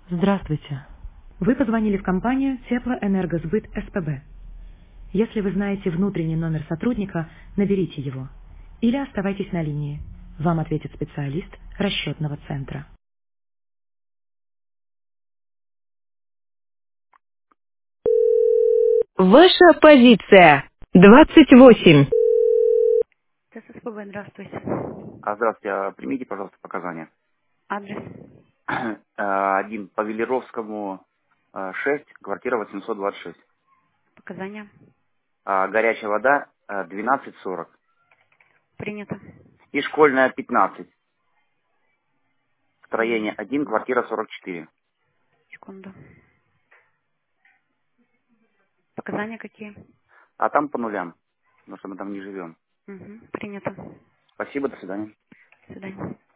Здравствуйте. Вы позвонили в компанию Теплоэнергосбыт СПБ. Если вы знаете внутренний номер сотрудника, наберите его. Или оставайтесь на линии. Вам ответит специалист расчетного центра. Ваша позиция. 28. СПБ, здравствуйте. Здравствуйте. Примите, пожалуйста, показания. Адрес. Один по Велеровскому, 6, квартира 826. Показания. Горячая вода 12,40. Принято. И школьная 15. Строение М, 1, квартира 44. Секунду. Показания какие? А там по нулям, потому что мы там не живем. Принято. Спасибо, до свидания. До свидания.